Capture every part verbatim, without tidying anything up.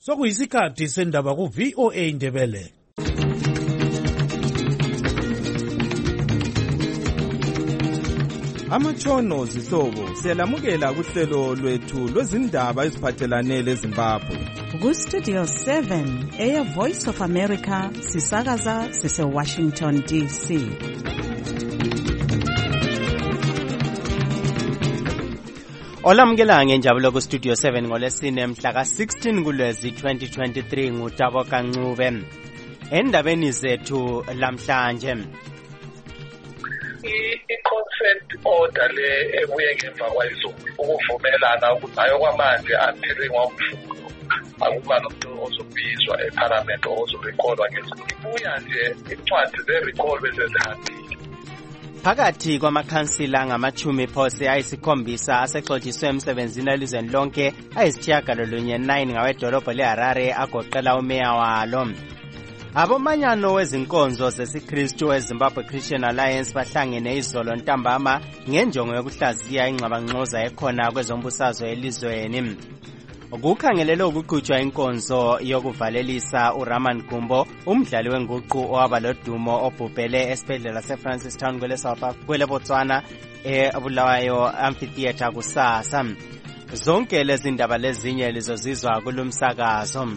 Sokuyisikhathi sendaba ku V O A Ndebele. Amatshono zihlobo siyalamukela kuhlelo lwethu lwezindaba eziphathelane leZimbabwe. Ku Studio seven eya Voice of America sisakaza sise Washington D C. Olamukela ngenjabulo ku Studio seven ngolesine mhla ka sixteen kuLwezi twenty twenty-three nguTabo Kancube. Endabeni zethu lamhlanje i-consent order le ebuye ngemva kwayizolo ukuvumelana ukuthi ayo kwamanje until ngomvulo akuba nomuntu ozobizwa eParliament ozorekhodwa ngesikhathi ibuya nje incwadi ze-recall bese zihambile. Phakathi kwamakhansila ngamachumi phose ayisikhombisa asexotshiswe emsebenzini elizweni lonke ayisitshiyagalolunye nine ngawedolobho leHarare agoqela umeya walo. Abomanyano wezinkonzo zesiKristu eZimbabwe Christian Alliance bahlangene izolo ntambama ngenjongo yokuhlaziya ingxabangxoza ekhona kwezombusazwe elizweni. Ukukhangelele ukuqhutshwa inkonzo yokuvalelisa uRaman Gumbo, umdlali wenguqu owaba lodumo obhubhele esibhedlela seFrancistown kwele South Africa kwele Botswana eBulawayo Amphitheatre kusasa. Zonke lezi ndaba lezinye lizozizwa kulumsakazo.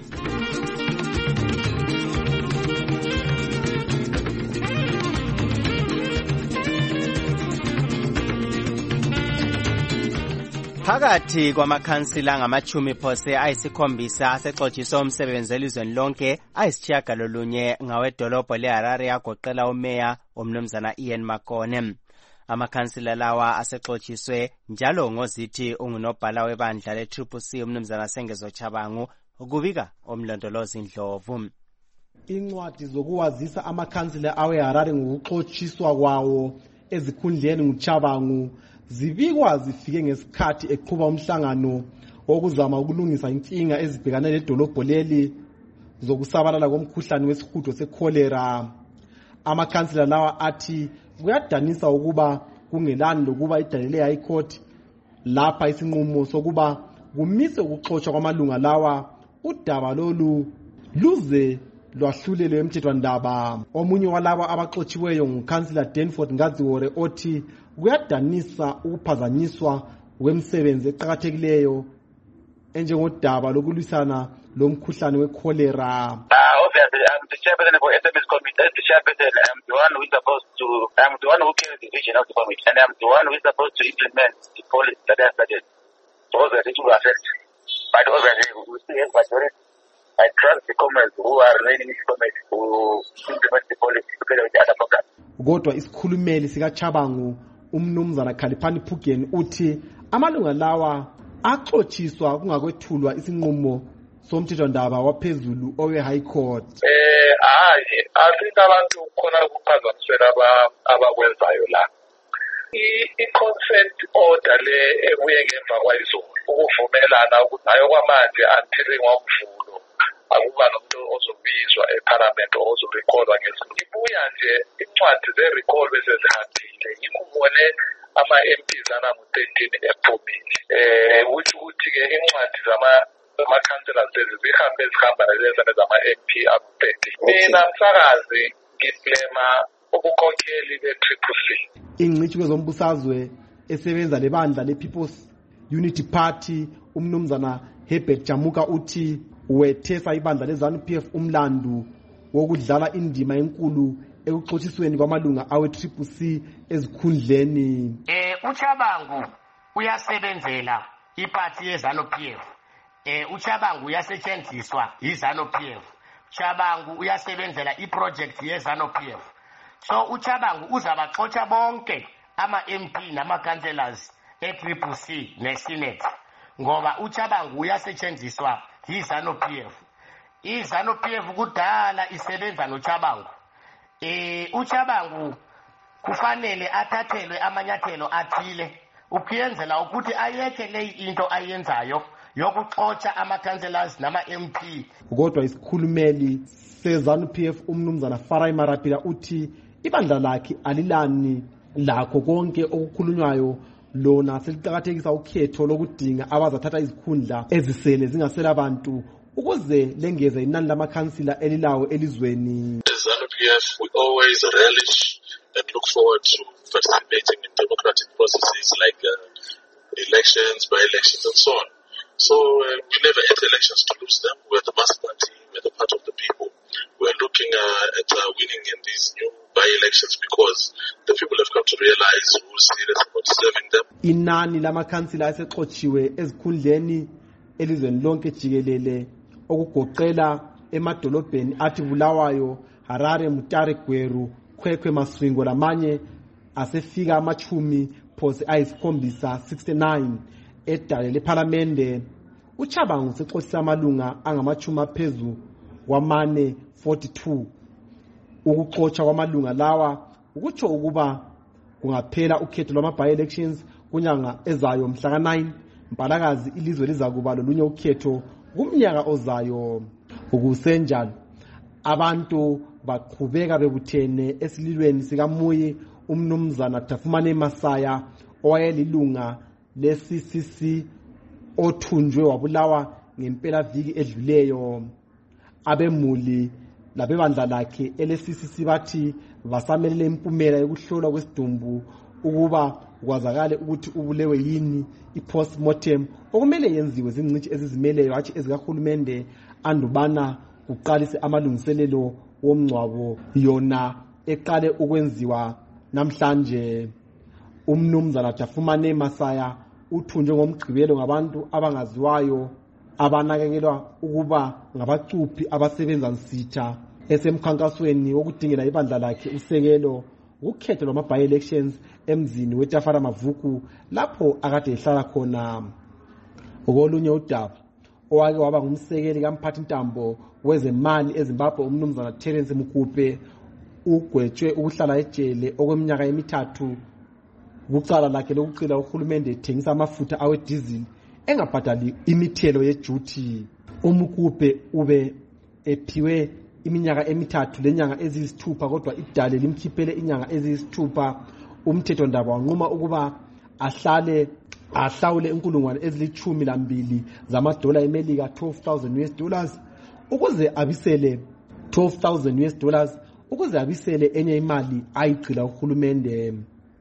Phakathi kwamakhansila ngamachumi phose ayisikhombisa asexotshiswe umsebenzi elizweni lonke ayisitshiyagalolunye ngawedolobho leHarare agoqela umeya omnumzana Ian Makone. Amakhansila lawa asexotshiswe njalo ngozithi ungunobhala webandla le-Triple C umnumzana Sengezo Chabangu ukubika omlondolozi Ndlovu. Incwadi zokuwazisa amakhansila aweHarare ngokuxotshiswa kwawo ezikhundleni nguChabangu zibikwa zifike ngesikhathi eqhuba umhlangano wokuzama ukulungisa inkinga ezibhekane ledolobho leli zokusabalala komkhuhlane wesihudo secholera. Amakhansila lawa athi kuyadanisa ukuba kungelani lokuba idalele high court lapha isinqumo sokuba kumise ukuxotsha kwamalunga lawa udaba lolu luze lwahlulelwe emthethwandaba. Omunye walabo abaxotshiweyo ngukhansila Danford Ngadziwore othi kuyadanisa ukuphazanyiswa kwemisebenzi eqhakathekileyo enjengodaba lokulwisana lomkhuhlane wecholera. Obviously, I'm the chairperson for S M S committee. As the chairperson, I'm the one who is supposed to, I'm the one who carries the vision of the committee, and I'm the one who is supposed to implement the policy that I started. So obviously, it will affect. But obviously, we still have majority. I trust the comrades who are running this committee who implement the policy together with the other programs. Kodwa isikhulumeli sika Chabangu umnumzana Khaliphani Phugeni uthi amalunga lawa axotshiswa kungakwethulwa isinqumo somthethwandaba waphezulu owe high court. Eh hayi asinto abantu khona ukuphazamisela aba abakwenzayo la. I-consent order le ebuye ngemva kwayizolo ukuvumelana ukuthi ayo kwamanje until ngomvulo akuba nomuntu ozobizwa eParliament ozorekhodwa ngesikhathi ibuya nje incwadi ze-recall bese zihambile. Ngikubone ama-M Ps anangu thirteen ephumile eh ukuthi ukuthi-ke incwadi zama ama-councillors lezi zihambe zihamba lezana zama-M P abu-thirty. Mina msakazi ngiblema ubukhokheli be-Triple C. Ingcitshi kwezombusazwe esebenza lebandla le-People's Unity Party umnumzana Herbert Jamuka uthi wethesa ibandla le-ZANU P F umlandu wokudlala indima enkulu ekuxotshisweni kwamalunga awe-Triple C ezikhundleni. Eh uChabangu uyasebenzela iparty ye-ZANU P F. Eh uChabangu uyasetshenziswa yi-ZANU P F. uChabangu uyasebenzela iproject ye-ZANU P F. So uChabangu uzabaxotsha bonke ama-M P nama-councillors e-Triple C ne-Senate ngoba uChabangu uyasetshenziswa yi-ZANU P F. I-ZANU P F kudala isebenza noChabangu. Eh uChabangu kufanele athathelwe amanyathelo athile ukuyenzela ukuthi ayeke le into ayenzayo yokuxotsha ama-councillors nama-M P. Kodwa isikhulumeli se-ZANU P F umnumzana Farai Marapila uthi ibandla lakhe alilani lakho konke okukhulunywayo lona seliqhakathekisa ukhetho lokudinga abazathatha izikhundla ezisele zingasela abantu ukuze lengeze inani lamakhansila elilawo elizweni. As ZANU-P F, we always relish and look forward to participating in democratic processes like uh, elections, by-elections, and so on. So uh, we never enter elections to lose them. We're the mass party. We're the part of the people. We're looking uh, at uh, winning in these new by-elections because the people have come to realize who's serious about serving them. Inani lamakhansila asexotshiwe ezikhundleni elizweni lonke jikelele okugoqela emadolobheni athi Bulawayo, Harare, Mutare, Gweru, Kwekwe, Masvingo lamanye asefika amachumi phose ayisikhombisa sixty-nine edale leParliamente. uChabangu sexotsisa amalunga angamachumi aphezu kwamane forty-two. Ukuxotsha kwamalunga lawa ukutsho ukuba kungaphela ukhetho lwama by-elections kunyanga ezayo mhla ka nine Mpalakazi ilizwe liza kuba lolunye ukhetho kumnyaka ozayo. Ukusenjalo abantu baqhubeka bebuthene esililweni sikaMuyi umnumzana Dafumane Masaya owayelilunga le-C C C othunjwe wabulawa ngempela viki edluleyo. Abemuli labebandla lakhe ele-C C C bathi basamelele impumela yokuhlolwa kwesidumbu ukuba kwazakale ukuthi ubulewe yini i-postmortem okumele yenziwe zingcitshi ezizimeleyo hatshi ezikahulumende andubana kuqalise amalungiselelo womngcwabo yona eqale ukwenziwa namhlanje. Umnumzana Dafumane Masaya uthunjwe ngomgqibelo ngabantu abangaziwayo abanakekelwa ukuba ngabacuphi abasebenza nsitha esemkhankasweni wokudingela ibandla lakhe usekelo ukhetho lwama by-elections emzini weTafara Mavuku lapho akade ehlala khona. Okolunye udaba owake waba ngumsekeli kamphathi ntambo wezemali eZimbabwe umnumzana Terence Mukupe ugwetshwe ukuhlala ejele okweminyaka emithathu kucala lakhe lokucila uhulumende ethengisa amafutha awe diesel engabhadali imithelo yeduty. Umukupe ube ephiwe iminyaka emithathu lenyanga eziyisithupha kodwa idale limkhiphele inyanga eziyisithupha. Umthetho ndaba wanquma ukuba ahlale ahlawule inkulungwane ezilichumi lambili zamadola eMelika twelve thousand U S dollars ukuze abisele twelve thousand U S dollars ukuze abisele enye imali ayigcila uhulumende.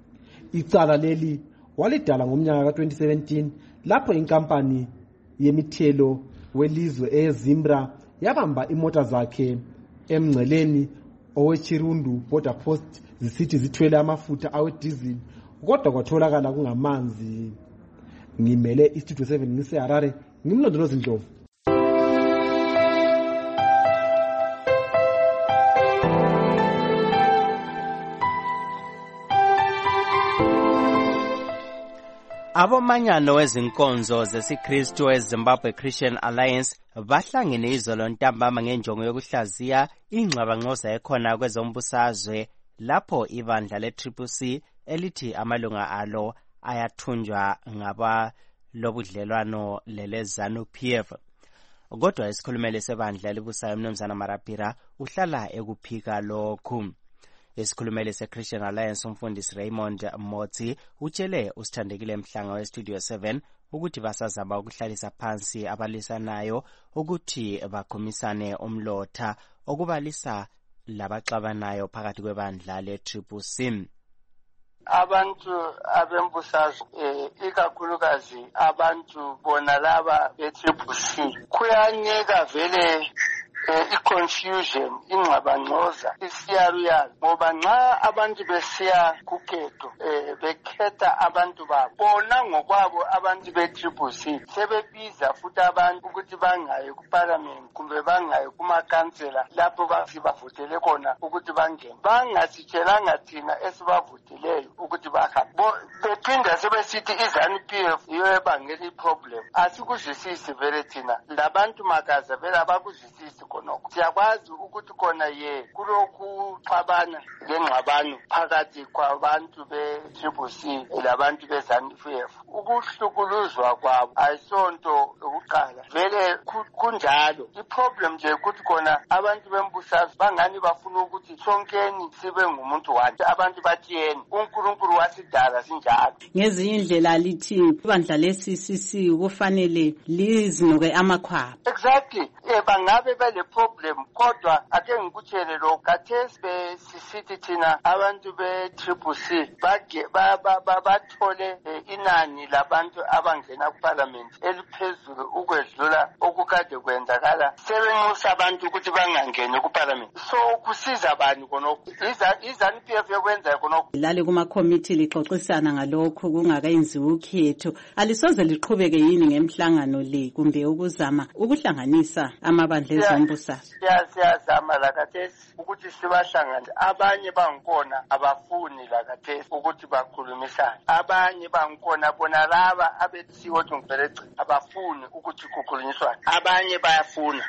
Icala leli walidala ngomnyaka ka twenty seventeen lapho inkampani yemithelo welizwe eZimbra yabamba imota zakhe emngceleni oweChirundu border post zisithi zithwele amafutha awe diesel kodwa kwatholakala kungamanzi. Ngimele iStudio seven ngise Harare ngimlondoloza Ndlovu. Abomanyano wezinkonzo zesiKristu eZimbabwe Christian Alliance bahlangene izolo ntambama ngenjongo yokuhlaziya ingxabangxoza ekhona kwezombusazwe lapho ibandla le-Triple C elithi amalunga alo ayathunjwa ngaba lobudlelwano lele ZANU-P F. Kodwa isikhulumeli sebandla elibusayo umnumzana Marapira uhlala ekuphika lokhu. Isikhulumeli se-Christian Alliance umfundisi Raymond Motsi utshele usithandekile Mhlanga weStudio seven ukuthi basazama ukuhlalisa phansi abalisanayo ukuthi bakhumisane umlotha okubalisa labaxabanayo phakathi kwebandla le-Triple C. Abantu abembusazwe eh, ikakhulukazi abantu bona laba be-Triple C kuyanyeka vele eh, i-confusion ingxabangxoza isiyaruyaru ngoba nxa abantu besiya kukhetho eh, bekhetha abantu babo bona ngokwabo abantu be-Triple C sebebiza futhi abantu ukuthi bangaye kuparliament kumbe bangaye kumakhansela lapho bathi bavotele khona ukuthi bangene bangasitshelanga thina esibavoteleyo ukuthi bahambe bephinda sebesithi iZANU-P F iyo ebangela iproblem. Asikuzwisisi vele thina labantu makaza vele abakuzwisisi khonokho. Siyakwazi ukuthi khona ye kulokhu xabana lengxabano phakathi kwabantu be-Triple C labantu be-ZANU-P F. Ukuhlukuluzwa kwabo ayisonto yokuqala vele kunjalo. Iproblem nje ukuthi khona abantu bembusazwe bangani bafuna ukuthi sonkeni sibe ngumuntu wani, abantu bathiyeni uNkulunkulu wasidala sinjalo. Ngezinye indlela lithi ibandla le-C C C kufanele lizinuke amakhwapha. Exactly. eh bangabe bale problem kodwa ake ngikutshele lo khathesi besisithi thina abantu be Triple C bage bathole inani labantu abangena kuparliament eliphezulu ukwedlula okukade kwenzakala sebenxusa abantu ukuthi bangangene kuparliament so kusiza bani konokho izanu P F yokwenza konokho lale kuma committee lixoxisana ngalokho kungakayenziwa ukhetho alisoze liqhubeke yini ngemhlangano le kumbe ukuzama ukuhlanganisa amabandla ezombusazwe siyazama lakathesi ukuthi sibahlanganise abanye bangikona abafuni lakathesi ukuthi bakhulumisane abanye bangikona bona laba abethiwa ukuthi ngivele abafuni ukuthi kukhulunyiswane abanye bayafuna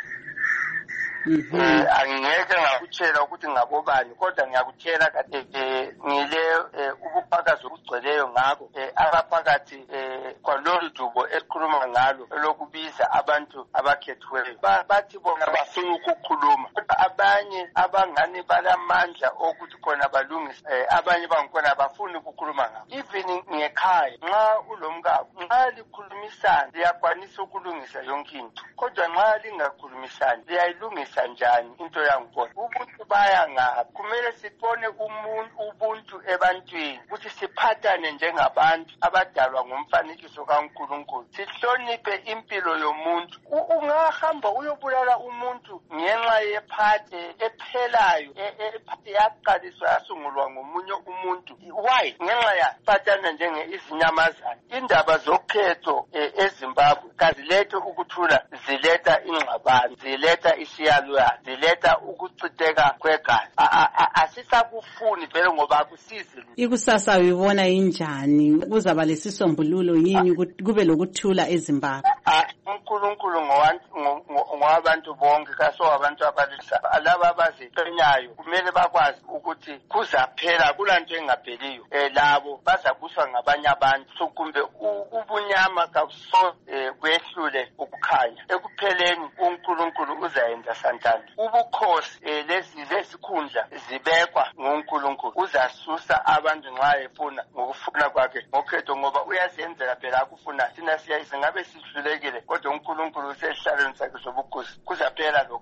Eh angeke ngakutshela ukuthi ngabobani kodwa ngiyakutshela kade ngile ubufakazi obugcweleyo ngako abaphakathi kwalolu dubo esikhuluma ngalo lokubiza abantu abakhethiweyo bathi bona bafuna ukukhuluma kodwa abanye abangani balamandla ukuthi khona balungise abanye bangikona bafuni ukukhuluma ngako even ngekhaya nxa ulomkabo nxa likhulumisana liyakwanisa ukulungisa yonke into kodwa nxa lingakhulumisani liyayilungisa njani into yangkhona ubuntu baya ngaphi kumele sibone umuntu ubuntu ebantwini ukuthi siphathane njengabantu abadalwa ngomfanekiso kaNkulunkulu sihloniphe impilo yomuntu ungahamba uyobulala umuntu ngenxa yephathi ephelayo ephathi yaqaliswa yasungulwa ngomunye umuntu why ngenxa ya phathana njenge izinyamazana indaba zokhetho eZimbabwe kazilethe ukuthula ziletha ingxabano ziletha isiyalo ziletha ukuchitheka kwegazi asisakufuni vele ngoba akusizi ikusasa uyibona injani kuzaba lesisombululo yini kube lokuthula eZimbabwe uNkulunkulu ngowabantu bonke kaso abantu abalisa laba abaziqenyayo kumele bakwazi ukuthi kuzaphela kulanto engapheliyo labo bazabuswa ngabanye abantu so kumbe ubunyama kaso kwehlule ukukhanya ekupheleni uNkulunkulu uzayenza santana ubukhosi lezi lesikhundla zibekwa ngoNkulunkulu uzasusa abantu nxa efuna ngokufuna kwakhe ngokhetho ngoba uyazenzela phela akufuna sina siyayize ngabe sihlulekile kodwa uNkulunkulu usehlalweni sakhe sobukhosi kuzaphela lokho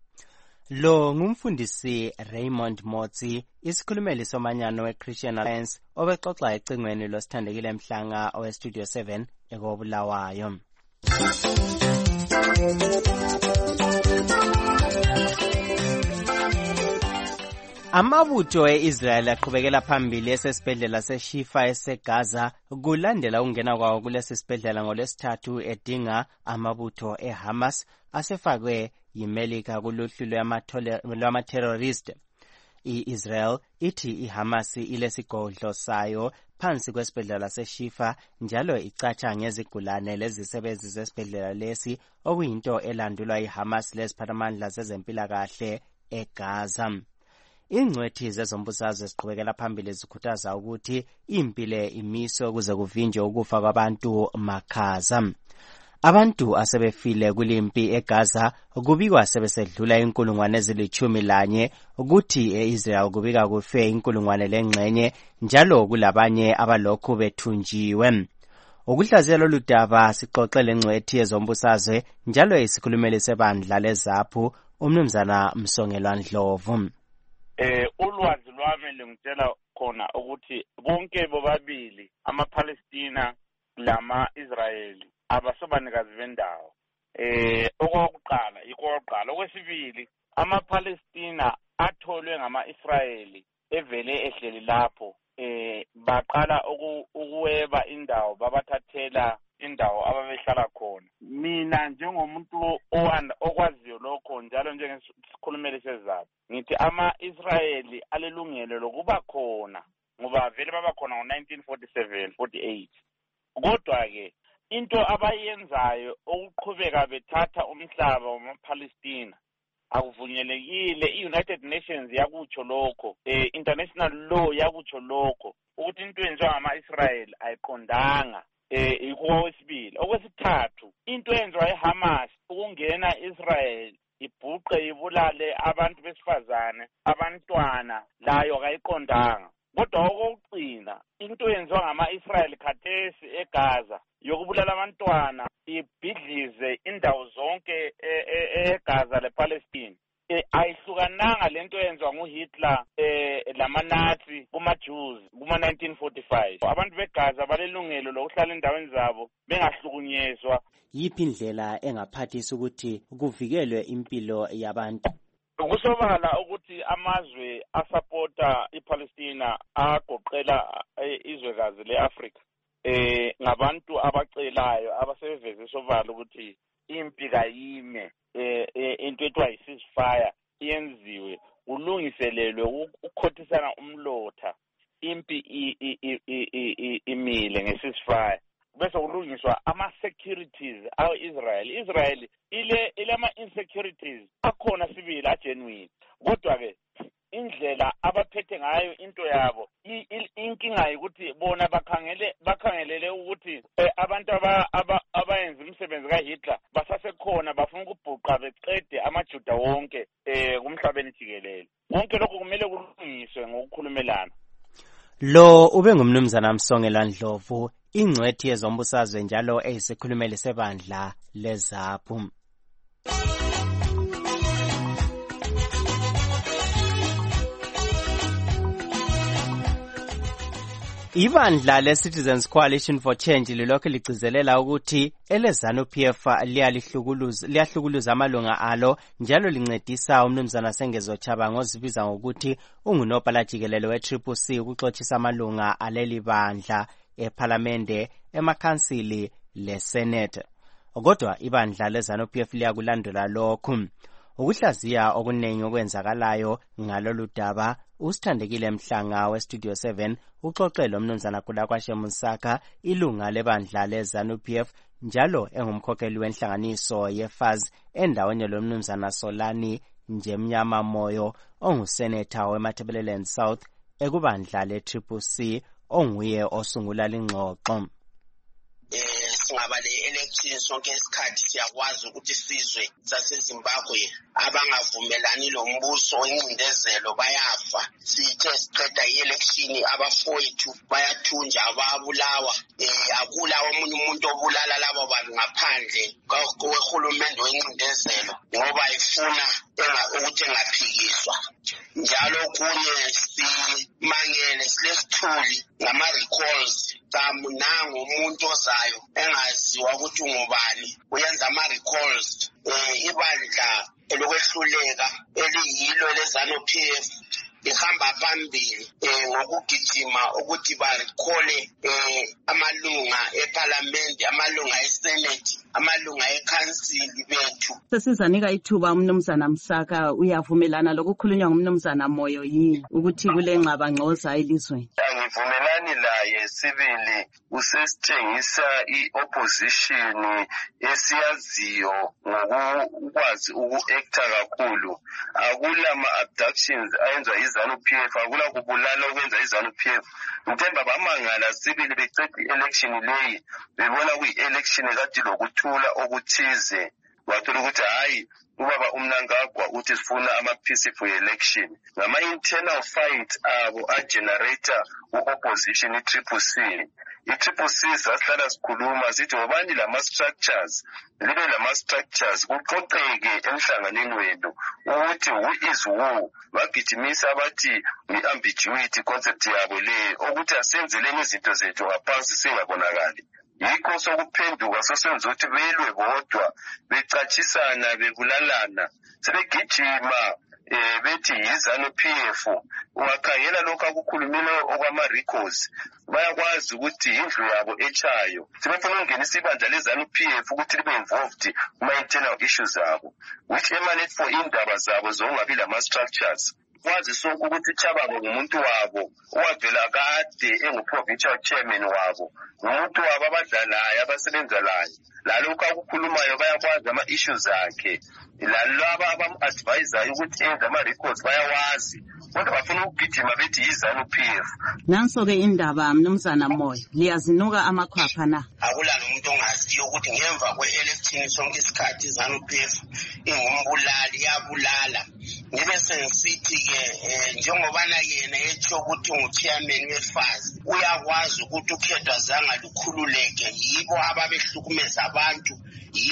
Lo ngumfundisi Raymond Motsi isikhulumeli somanyano weChristian Alliance obexoxa ecingweni losithandekile emhlanga owe Studio seven ekobulawayo Amabutho eIsrael aqhubekela phambili esesibhedlela seShifa eseGaza kulandela ukungena kwawo kulesi sibhedlela ngolwesithathu edinga amabutho eHamas asefakwe yiMelika kuluhlu lwama-terrorist. I-Israel ithi iHamas ilesigodlo sayo phansi kwesibhedlela seShifa njalo icatsha ngezigulane lezisebenzi zesibhedlela lesi okuyinto elandulwa iHamas leziphathamandla zezempilakahle eGaza. Ingcwethi zezombusazwe ziqhubekela phambili zikhuthaza ukuthi impilo imiswe kuze kuvinjwe ukufa kwabantu makhaza. Abantu asebefile kulimpi eGaza kubikwa sebesedlula inkulungwane ezilithumi lanye ukuthi eIsrael kubika kufe inkulungwane lengxenye njalo kulabanye abalokhu bethunjiwe. Ukuhlaziya lolu daba sixoxe lengcwethi yezombusazwe njalo isikhulumeli sebandla leZaphu umnumzana Msongelwa Ndlovu. Eh ulwazi lwami lingitshela khona ukuthi bonke bobabili amaPalestina lama-Israeli abasobanikazi bendawo. Eh okokuqala ikokuqala okwesibili amaPalestina atholwe ngama-Israeli evele ehleli lapho eh baqala ukuweba indawo babathathela indawo ababehlala khona. Mina njengomuntu okwaziyo lokho njalo njengesikhulumeli seZaphu ngithi ama-Israeli alelungelo lokuba khona ngoba vele baba khona ngo-nineteen forty-seven forty-eight. Kodwa ke into abayenzayo ukuqhubeka bethatha umhlaba wama-Palestina akuvunyelekile. I-United Nations yakutsho lokho, eh international law yakutsho lokho ukuthi into enziwa ngama-Israel ayiqondanga. Eh ikho wesibili. Okwesithathu into enziwa eHamas ukungena Israel ibhuqe ibulale abantu besifazane abantwana layo kayiqondanga. Kodwa okugcina into yenziwa ngama-Israel khathesi eGaza yokubulala abantwana ibhidlize indawo zonke eGaza lePalestine eh ayihlukananga lento yenziwa nguHitler eh lamaNazi kuma-Jews kuma nineteen forty-five. Abantu beGaza balelungelo lokuhlala endaweni zabo bengahlukunyezwa. Yiphi indlela engaphathisa ukuthi kuvikelwe impilo yabantu? Kusobala ukuthi amazwe asupporta iPalestina agoqela izwekazi leAfrika eh ngabantu abacelayo abasebeveze sobala ukuthi impi kayime eh into ethiwa yi-ceasefire iyenziwe ulungiselelwe ukukhotisana umlotha impi imile nge-ceasefire bese kulungiswa ama-securities awe-Israel. Israel ile ilama insecurities akhona sibili agenuine kodwa ke indlela abaphethe ngayo into yabo inkinga ukuthi bona bakhangele bakhangelele ukuthi abantu abayenza umsebenzi kaHitler basasekhona bafuna ukubhuqa beqede amaJuda wonke eh kumhlabeni jikelele. Konke lokho kumele kulungiswe ngokukhulumelana. Lo ube ngumnumzana Msongela Ndlovu, ingcwethi yezombusazwe njalo eyisikhulumeli sebandla leZAPU. Ibandla le-Citizens Coalition for Change lilokhu ligcizelela ukuthi eleZANU-P F liyalihlukuluza liyahlukuluza amalunga alo njalo lincedisa umnumzana Sengezo Chabango ozibiza ngokuthi ungunobhala jikelele we-Triple C ukuxoxisa amalunga aleli bandla eParliamente, emakhansili leSenate. Kodwa ibandla leZANU-P F liyakulandela lokhu. Ukuhlaziya okunengi okwenzakalayo ngalolu daba, uSithandekile Mhlanga weStudio seven uxoxele umnumzana Kulakwashe Musaka, ilunga lebandla leZANU-P F njalo engumkhokheli wenhlanganiso yeFAZ endaweni lomnumzana Solani Njemnyama Moyo ongusenator weMatabeleland South ekubandla le-Triple C onguye osungula lingxoxo. Singaba le-election sonke isikhathi siyakwazi ukuthi sizwe saseZimbabwe abangavumelani lombuso oyincindezelo bayafa. Sithe siqeda i-election abafowethu bayathunja ababulawa. Eh akula omunye umuntu obulala labo bantu ngaphandle kohulumende oyincindezelo ngoba ifuna ukuthi engaphikiswa. Njalo kunye simangele silesithuli ngama-recalls kamunango umuntu ozayo engaziwa ukuthi ungubani uyenza ama-recalls. Eh ibandla elokwehluleka eliyilo leZANU-P F ihamba phambili eh ngokugijima ukuthi barecall eh amalunga eParliament, amalunga eSenate, amalunga eCouncil bethu. Sesizanika ithuba umnumzana Msaka, uyavumelana lokukhulunywa ngumnumzana Moyo yini ukuthi kule ngxaba ngxoza elizweni? Angivumelani laye sibili, usesithengisa i-opposition esiyaziyo ngokukwazi uku-acta kakhulu. Akula ma-abductions ayenzwa iZANU-P F, akula kubulala okwenza iZANU-P F. Ngithemba bamangala sibili beceda i-election leyi bebona kuyi-election kade lokuthula okuthize, wathola ukuthi hayi ubaba uMnangagwa uthi sifuna ama-peaceful election. Ngama-internal fight abo a-generator u-opposition i-Triple C. I-Triple C sasihlala sikhuluma sithi wobani lama-structures, libe lama-structures kuqoqeke emhlanganeni wenu ukuthi who is who. Bagijimisa abathi i-ambiguity concept yabo leyo ukuthi asenzeleni izinto zethu ngaphansi singabonakali. Yikho sokuphenduka sosenza ukuthi belwe bodwa becatshisana bebulalana sebegijima eh bethi yiZANU-P F. Ungakhangela lokho akukhulumile okwama-records bayakwazi ukuthi indlu yabo echayo sebefuna ukungenisa ibandla leZANU-P F ukuthi libe involved kuma-internal issues zabo which emanate for indaba zabo zongabi lama-structures. Kwazi sonke ukuthi Chabango ngumuntu wabo owavela kade engu-provincial chairman wabo, ngumuntu wabo abadlalayo abasebenzalayo. Lalokho akukhulumayo bayakwazi ama-issues akhe, lalaba abam-advisayo ukuthi enze ama-records bayawazi, kodwa bafuna ukugijima bethi yiZANU-P F. Nanso-ke indaba mnumzana Moyo, liyazinuka amakhwapha na? Akula nomuntu ongaziyo ukuthi ngemva kwe-election sonke isikhathi iZANU-P F ingumbulali, iyabulala. Ngibe sengisithi-ke njengobana yena etsho ukuthi ungu-chairman weFAZ uyakwazi ukuthi ukhethwa zange lukhululeke, yibo ababehlukumeza abantu, yibo ababe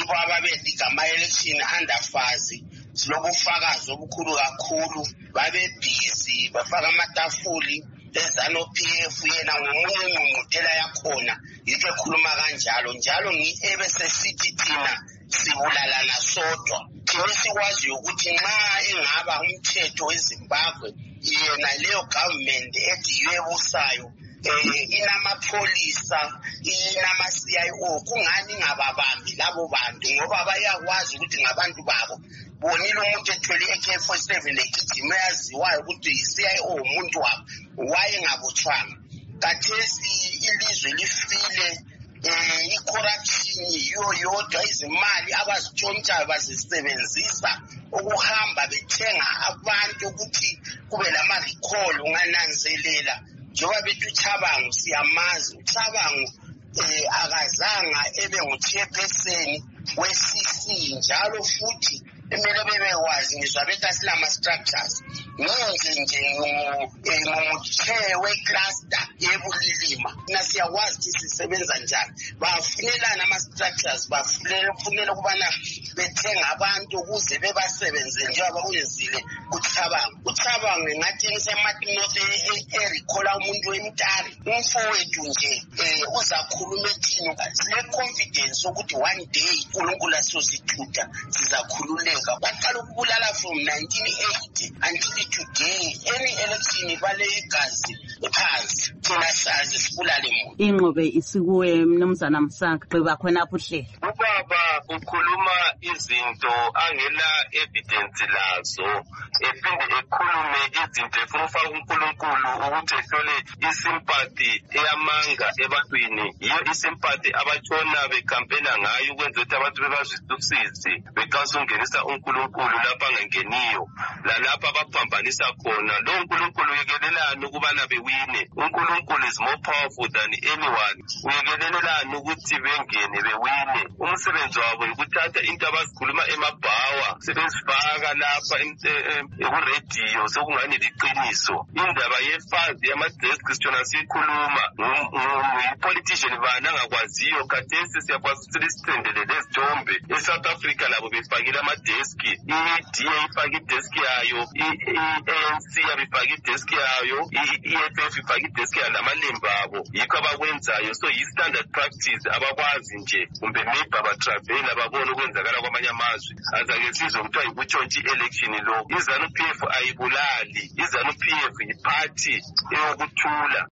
ngabe ligama-election andafazi silobufakazi obukhulu kakhulu babebhizi bafaka amatafuli eZANU-P F yena ngomunye ingqungquthela yakhona yikho ekhuluma kanjalo njalo ebesesithi thina sibulalana sodwa thina sikwaziyo ukuthi nxa engaba umthetho weZimbabwe yena leyo government ethi yebusayo eh inamapholisa inama-C I O kungani ngababambi labo bantu ngoba bayakwazi ukuthi ngabantu babo bonile umuntu ethwele i-A K forty-seven egijima yaziwayo ukuthi yi-C I O umuntu wabo wayengabotshwanga kathesi ilizwe lifile eh i-corruption yiyo yodwa izimali abazitshontshayo bazisebenzisa ukuhamba bethenga abantu ukuthi kube lama-recall ungananzelela njengoba bethi uChabangu siyamazi uChabangu eh akazanga ebe ngu-chairperson we-C C njalo futhi emele bebekwazi ngizwa bethi asilama structures ngenze nje ngomu-chair we-cluster yebulilima nasiyakwazi ukuthi sisebenza njani bafunelana ama-structures bafunela ukubana bethenga abantu ukuze bebasebenze njengoba kuyenzile kuChabangu uChabangu ngathi ngiseMartin North erikhola umuntu wemtari umfowethu nje um uzakhuluma ethini sile-confidence ukuthi one day uNkulunkulu asozithutha sizakhululeka baqala ukubulala from nineteen eighty until today any election bale igazi phansi thina sazi sibulale muntu ingqobe isikuwe mnumzana Msaka gqiba khona apho uhleli ubaba ukhuluma izinto angela evidence lazo ephinde ekhulume izinto efuna ufaka uNkulunkulu ukuthi ehlole isympathy eyamanga ebantwini yiyo isympathy abatshona bekampena ngayo ukwenza ukuthi abantu bebazwisise bekwazi ungenisa uNkulunkulu lapha angangeniyo lalapha abaphambanisa khona lo uNkulunkulu uyekelelana ukubana bewine uNkulunkulu is more powerful than anyone uyekelelana ukuthi bengene bewine umsebenzi wabo ukuthatha into abazikhuluma emabhawa sebezifaka lapha ekurediyo sokungani liqiniso indaba yefazi yamadesk sitshona sikhuluma ngu-politician bani angakwaziyo khathesi siyakwazi ukuthi lisithendele lezithombe eSouth Africa labo befakile amadeski i-D A ifake ideski yayo i-A N C yabifake ideski yayo i-E F F ifake ideski yayo namalembu abo yikho abakwenzayo so yi-standard practice abakwazi nje kumbe maybe abatravel ababona ukwenzakala kwamanye amazwe azake sizwe kuthiwa yikutshontsha i-election lo iZANU-P F ayibulali iZANU-P F yiphathi eyokuthula.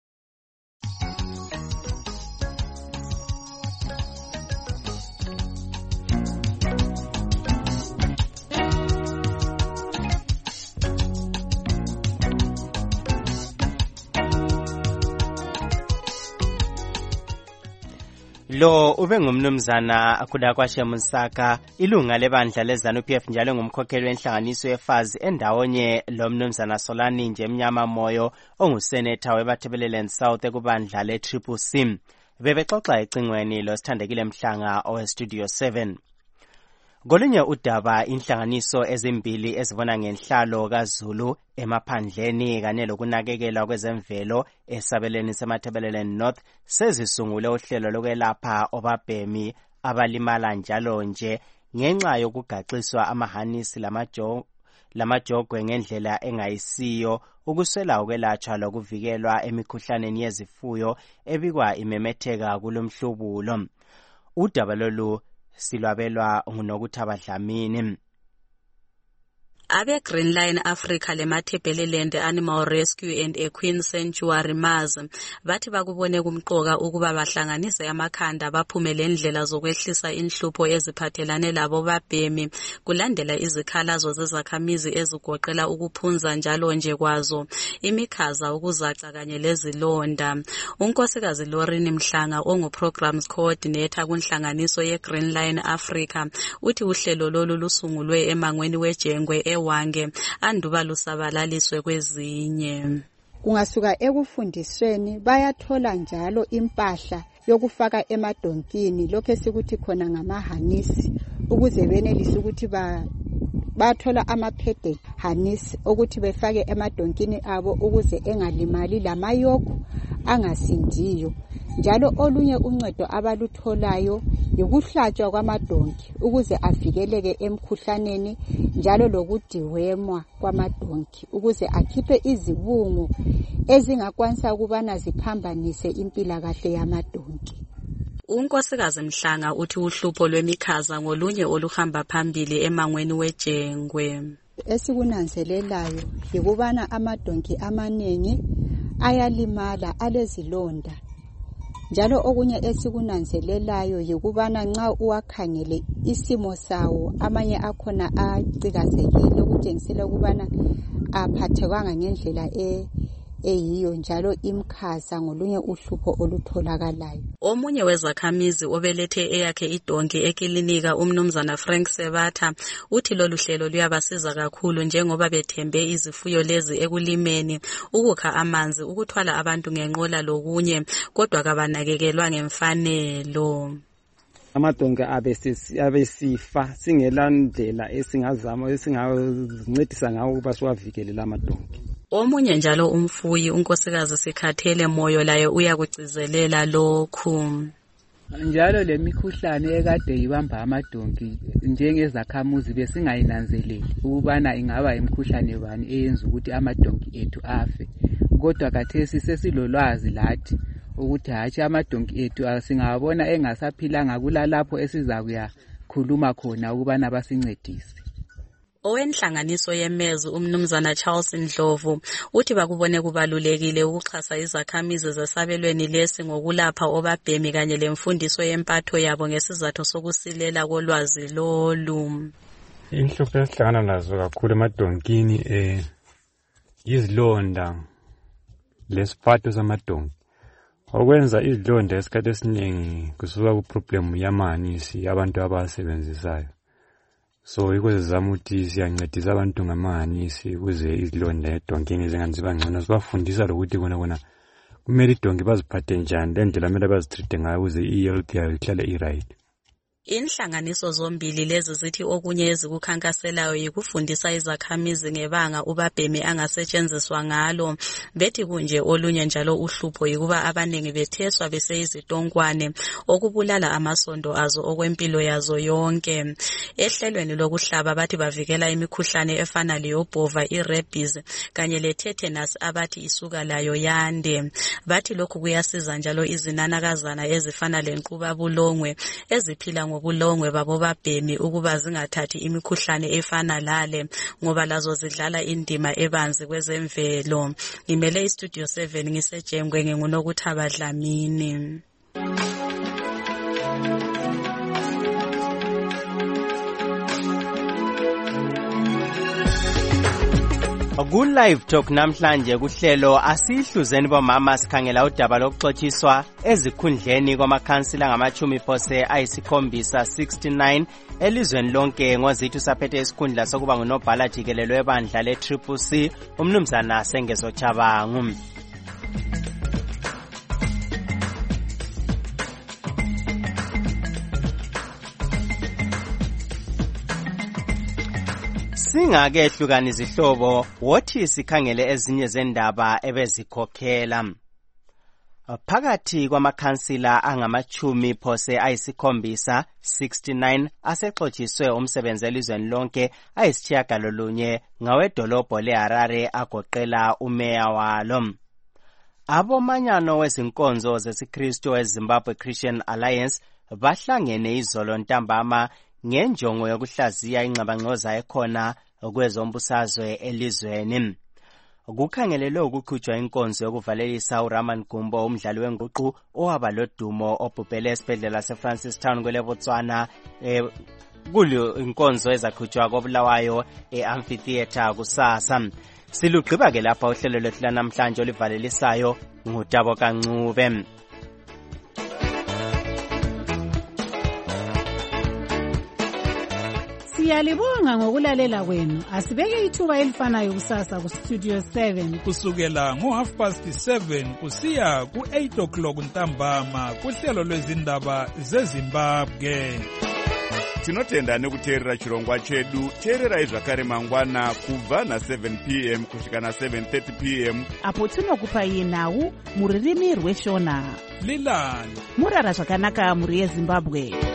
Lo ube ngumnumzana Akhudakwashe Msaka ilunga lebandla leZANU-P F njalo ngumkhokheli wenhlanganiso yefazi endawonye lo mnumzana Solani nje Mnyama Moyo onguseneta weBathebeleland South ekubandla le-Triple C bebexoxa ecingweni lo Sithandekile Mhlanga oweStudio seven. Kolunye udaba inhlanganiso ezimbili ezibona ngenhlalo kaZulu emaphandleni kanye lokunakekelwa kwezemvelo esabeleni seMathebeleland North sezisungule uhlelo lokwelapha obabhemi abalimala njalo nje ngenxa yokugaxiswa amahanisi lamajo lamajogwe ngendlela engayisiyo ukuswela ukwelatshwa lokuvikelwa emikhuhlaneni yezifuyo ebikwa imemetheka kulomhlubulo. Udaba lolu silwabelwa nguNokuthaba Dlamini. Abe Greenline Africa le Mathebeleland Animal Rescue and Equine Sanctuary Mars bathi bakubone kumqoka ukuba bahlanganise amakhanda baphumele indlela zokwehlisa inhlupho eziphathelane labo babhemi kulandela izikhalazo zezakhamizi ezigoqela ukuphunza njalo nje kwazo imikhaza ukuzaca kanye lezilonda. Unkosikazi Lorini Mhlanga ongu Programs Coordinator kunhlanganiso ye Greenline Africa uthi uhlelo lolu lusungulwe emangweni wejengwe wange anduba lusabalaliswe kwezinye. Kungasuka ekufundisweni bayathola njalo impahla yokufaka emadonkini lokho esikuthi khona ngamahanisi ukuze benelise ukuthi ba bathola amaphede hanisi ukuthi befake emadonkini abo ukuze engalimali lamayoko angasindiyo. Njalo olunye uncedo abalutholayo ukuhlatshwa kwamadonki ukuze avikeleke emkhuhlaneni njalo lokudiwemwa kwamadonki ukuze akhiphe izibungu ezingakwanisa ukubana ziphambanise impilakahle yamadonki. Unkosikazi Mhlanga uthi uhlupho lwemikhaza ngolunye oluhamba phambili emangweni wejengwe. Esikunanzelelayo yikubana amadonki amaningi ayalimala alezilonda. Njalo okunye esikunanzelelayo yikubana nxa uwakhangele isimo sawo amanye akhona acikazekile okutshengisela ukubana aphathekanga ngendlela e eyiyo njalo imkhaza ngolunye uhlupho olutholakalayo. Omunye wezakhamizi obelethe eyakhe idonki ekilinika umnumzana Frank Sebatha uthi lolu hlelo luyabasiza kakhulu njengoba bethembe izifuyo lezi ekulimeni, ukukha amanzi, ukuthwala abantu ngenqola lokunye, kodwa kabanakekelwa ngemfanelo. Amadonki abesifa singela ndlela esingazama esingazincedisa ngawo ukuba siwavikele la madonki. Omunye njalo umfuyi unkosikazi Sikhathele Moyo laye uyakugcizelela lokhu. Njalo lemikhuhlane ekade ibamba amadonki njengezakhamuzi besingayinanzeleli ukubana ingaba imikhuhlane bani eyenza ukuthi amadonki ethu afe. Kodwa kathesi sesilolwazi lathi ukuthi hatshi amadonki ethu asingabona engasaphilanga kulalapho esizakuya khuluma khona ukubana basincedise. Owenhlanganiso yeMezu umnumzana Charles Ndlovu uthi bakubone kubalulekile ukuxhasa izakhamizi zesabelweni lesi ngokulapha obabhemi kanye lemfundiso yempatho yabo ngesizathu sokusilela kolwazi lolu. Inhlupho esihlangana nazo kakhulu emadonkini eh izilonda lesiphatho samadonki. Okwenza izilonda esikhathi esiningi kusuka ku problem yamanisi abantu abasebenzisayo. So yiko sizama ukuthi siyancedisa abantu ngamanisi ukuze izilonda edonkini zingani ziba ngcono, sibafundisa lokuthi kona kona kumele idonki baziphathe njani lendlela kumele bazitreat ngayo ukuze i-health yayo ihlale i-right. Inhlanganiso zombili lezi zithi okunye ezikukhankaselayo yikufundisa izakhamizi ngebanga ubabhemi angasetshenziswa ngalo. Bethi kunje olunye njalo uhlupho yikuba abanengi betheswa beseyizitonkwane okubulala amasondo azo okwempilo yazo yonke. Ehlelweni lokuhlaba bathi bavikela imikhuhlane efana leyobhova, i-rabies kanye le-tetanus abathi isuka layo yande. Bathi lokhu kuyasiza njalo izinanakazana ezifana lenquba bulongwe eziphila ngobulongwe babo babhemi ukuba zingathathi imikhuhlane efana lale ngoba lazo zidlala indima ebanzi kwezemvelo. Ngimele iStudio seven ngisejengwe nginguNokuthaba Dlamini. Ku live talk namhlanje kuhlelo asihluzeni bomama sikhangela udaba lokuxotshiswa ezikhundleni kwamakhansila ngamachumi phose ayisikhombisa sixty-nine elizweni lonke ngozithu saphethe isikhundla sokuba ngunobhala jikelelo webandla le-Triple C umnumzana Sengezo Chabangu. Singake ehlukana izihlobo wothi sikhangele ezinye zendaba ebezikhokhela. Phakathi kwamakhansila angamachumi phose ayisikhombisa sixty-nine asexotshiswe umsebenzi elizweni lonke ayisitshiyagalolunye ngawedolobho leHarare agoqela umeya walo. Abomanyano wezinkonzo zesiKristu eZimbabwe Christian Alliance bahlangene izolo ntambama ngenjongo yokuhlaziya ingxabangxoza ekhona kwezombusazwe elizweni. Kukhangelelwe ukukhutshwa inkonzo yokuvalelisa uRaman Gumbo umdlali wenguqu owaba lodumo obhubhele esibhedlela seFrancistown kweleBotswana eh, kulo inkonzo ezakhutshwa koBulawayo eAmphitheatre kusasa. Silugqiba ke lapha uhlelo lwethu namhlanje olivalelisayo ngutabo kaNcube. Siyalibonga ngokulalela kwenu. Asibeke ithuba elifanayo kusasa ku Studio seven kusukela ngo half past seven kusiya ku eight o'clock ntambama kuhlelo lwezindaba zeZimbabwe. Tinotenda nekuteerera chirongwa chedu. Teererai zvakare mangwana kubva na seven p m kusvika na seven thirty p m apo tinokupai nhau muririmi rweshona. Lilani murara zvakanaka muri yeZimbabwe.